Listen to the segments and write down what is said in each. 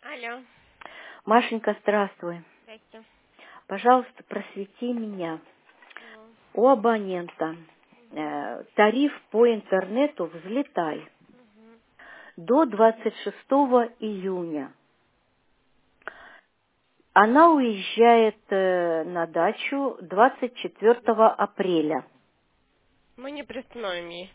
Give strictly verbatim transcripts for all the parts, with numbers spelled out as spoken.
Алло. Машенька, здравствуй. Здрасте. Пожалуйста, просвети меня. Ну, У абонента э, тариф по интернету взлетай до двадцать шестого июня. Она уезжает э, на дачу двадцать четвёртого апреля. мы не приостановим ей,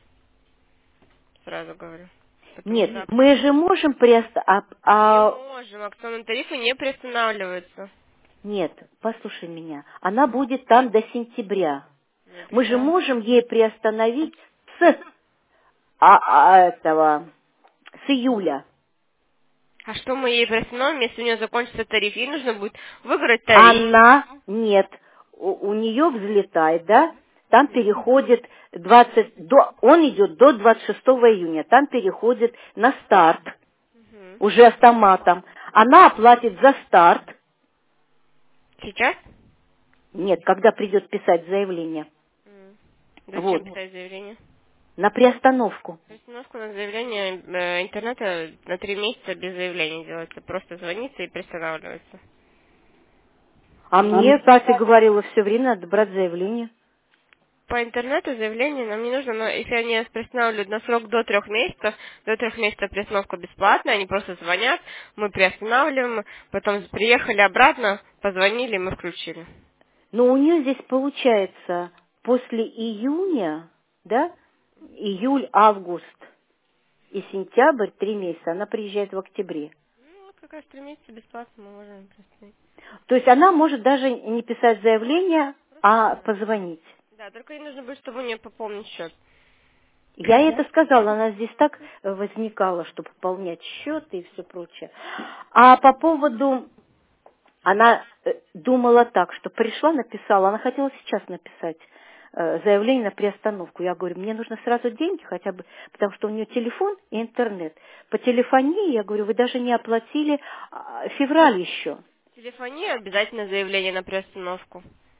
сразу говорю. Потому Нет, что мы же можем приостановить... не А, а, можем, акционные тарифы не приостанавливаются. нет, послушай меня. Она будет там до сентября. Ну, Мы же тогда... можем ей приостановить с, а, а, этого, с июля. А что мы ей приостановим, если у нее закончится тариф? Ей нужно будет выиграть тариф. Она, нет, у, у нее взлетает, да, там переходит двадцать, до, он идет до двадцать шестого июня, там переходит на старт, Мгм. уже автоматом. Она оплатит за старт, Сейчас? нет, когда придет писать заявление, М. вот, Зачем писать заявление? на приостановку. Приостановка на заявление э, интернета на три месяца без заявления делается. Просто звонится и приостанавливается. А И мне Катя говорила, все время надо брать заявление. по интернету заявление нам не нужно, но если они приостанавливают на срок до трех месяцев, до трех месяцев приостановка бесплатная, они просто звонят, мы приостанавливаем, потом приехали обратно, позвонили, мы включили. Но у нее здесь получается после июня, да, июль, август и сентябрь, три месяца, она приезжает в октябре. Ну, вот как раз три месяца бесплатно мы можем приостановить. То есть она может даже не писать заявление, а позвонить. Да, только ей нужно будет, чтобы у нее пополнить счет. Я ей это сказала, она здесь так э, возникала, чтобы пополнять счеты и все прочее. А по поводу, она э, думала так, что пришла, написала, она хотела сейчас написать э, заявление на приостановку. Я говорю, мне нужно сразу деньги хотя бы, потому что у нее телефон и интернет. По телефонии, я говорю, вы даже не оплатили а, февраль еще. Телефония обязательно заявление на приостановку.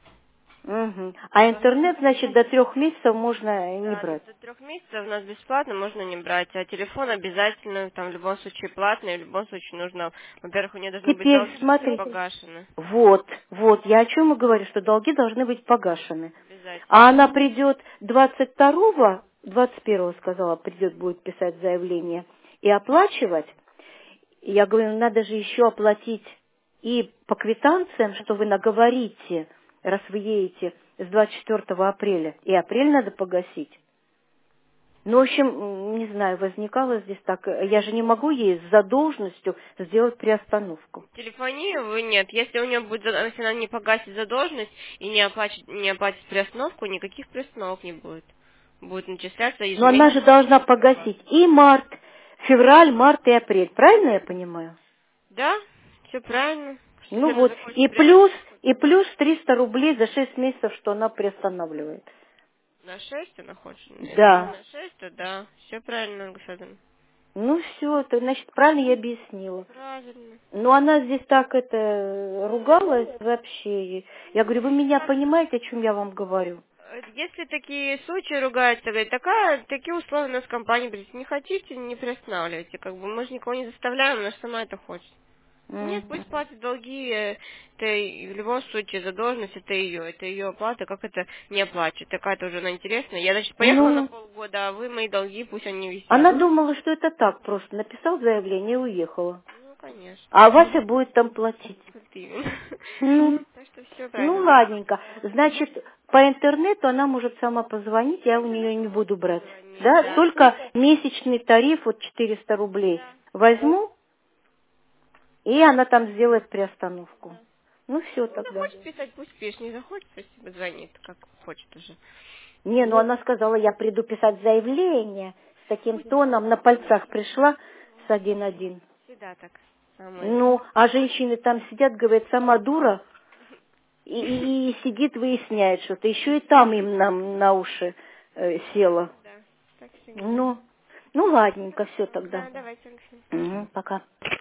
Мгм. А интернет, значит, до трех месяцев можно не Да, до, брать. до трех месяцев у нас бесплатно, можно не брать. А телефон обязательно, там, в любом случае платный, в любом случае нужно, во-первых, у нее должны быть Теперь долги все смотри, погашены. вот, вот, я о чем и говорю, что долги должны быть погашены. Обязательно. А она придет двадцать второго, двадцать первого, сказала, придет, будет писать заявление и оплачивать. И я говорю, ну, надо же еще оплатить и по квитанциям, что вы наговорите, раз вы едете с двадцать четвёртого апреля. И апрель надо погасить. Ну, в общем, м, не знаю, возникало здесь так. Я же не могу ей с задолженностью сделать приостановку. Телефонию вы нет. Если у нее будет, за- если она не погасит задолженность и не оплатит, не оплатит приостановку, никаких приостановок не будет. Будет начисляться Но она же ежемесячно. должна погасить и март, февраль, март и апрель. Правильно я понимаю? Да, все правильно. Что если Ну она вот. захочет И плюс, приостановку, и плюс триста рублей за шесть месяцев, что она приостанавливает. на шесть она хочет. Если Да. на шесть, то да. Все правильно, господин. Ну все, это, значит, правильно я объяснила. Правильно. Но она здесь так это ругалась вообще. Я говорю, вы меня понимаете, о чем я вам говорю? Э, Если такие случаи ругаются, говорит, такая, такие условия у нас в компании, говорит, не хотите, не приостанавливайте, как бы мы же никого не заставляем, она же сама это хочет. Нет, Мгм. пусть платит долги, э, это и в любом случае задолженность, это ее, это ее оплата, как это не оплачивать, такая-то уже она интересная. Я, значит, поехала на Ну, полгода, а вы мои долги, пусть они висят. она думала, что это так просто. Написал заявление и уехала. Ну, конечно. А Вася будет там платить. Вот именно. Ну, Так что все ну правильно. ладненько. Значит, по интернету она может сама позвонить, я у нее не буду брать. Позвонить, Да, да. только месячный тариф, вот четыреста рублей Да. возьму, и она там сделает приостановку. Ну все Ну, тогда. захочет писать, пусть пишет, не захочет, пусть себе звонит, как хочет уже. Не, ну она сказала, я приду писать заявление. С таким тоном на пальцах пришла с один-один. Всегда так. Самое. Ну, а женщины там сидят, говорят, сама дура, и, и- и сидит, выясняет что-то. Еще и там им нам на уши э, села. Да, так всегда. Ну, ну ладненько, все тогда. Да, давайте, Алексей. Мгм, пока.